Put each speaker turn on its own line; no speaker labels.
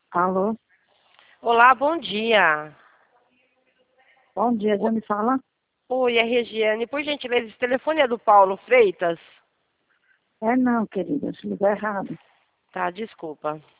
Alô?
Olá, bom dia.
Bom dia, já me fala?
Oi, é Regiane. Por gentileza, esse telefone é do Paulo Freitas?
É não, querida, se ligou errado.
Tá, desculpa.